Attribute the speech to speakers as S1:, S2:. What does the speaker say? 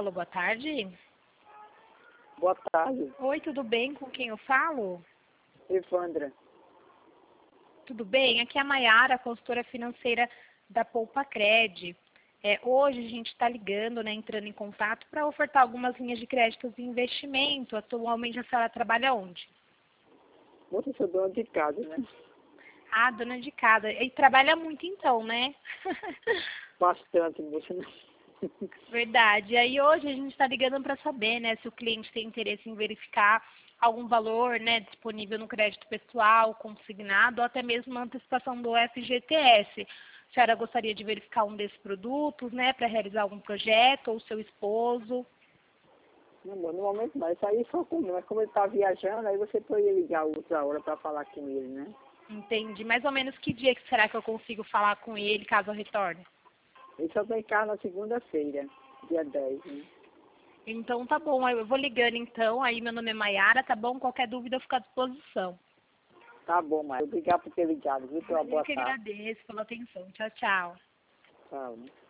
S1: Alô, boa tarde.
S2: Boa tarde,
S1: Oi, tudo bem? Com quem eu falo?
S2: Evandra.
S1: Tudo bem? Aqui é a Maiara, consultora financeira da Poupa Cred. Hoje a gente está ligando, né, entrando em contato para ofertar algumas linhas de crédito de investimento. Atualmente a senhora trabalha onde?
S2: Você sou dona de casa, né?
S1: Ah, dona de casa. E trabalha muito então, né?
S2: Bastante, moça.
S1: Verdade. E aí hoje a gente está ligando para saber, né, se o cliente tem interesse em verificar algum valor, né, disponível no crédito pessoal, consignado, ou até mesmo uma antecipação do FGTS. A senhora gostaria de verificar um desses produtos, né, para realizar algum projeto, ou seu esposo?
S2: Não, no momento não. Isso aí só comigo. Mas como ele está viajando, aí você pode ligar outra hora para falar com ele, né?
S1: Entendi. Mais ou menos que dia que será que eu consigo falar com ele, caso eu retorne?
S2: Ele só vem cá na segunda-feira, dia 10, né?
S1: Então tá bom, aí eu vou ligando então, aí meu nome é Maiara, tá bom? Qualquer dúvida eu fico à disposição.
S2: Tá bom, mas obrigado por ter ligado, viu? Uma
S1: Eu
S2: boa
S1: que
S2: tarde.
S1: agradeço pela atenção. Tchau, tchau.
S2: Tchau, né?